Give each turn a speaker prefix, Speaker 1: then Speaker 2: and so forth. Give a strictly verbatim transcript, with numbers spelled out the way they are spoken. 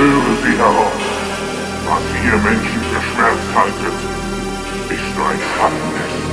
Speaker 1: Höre sie heraus. Was ihr Menschen für Schmerz haltet, ist nur ein Schatten des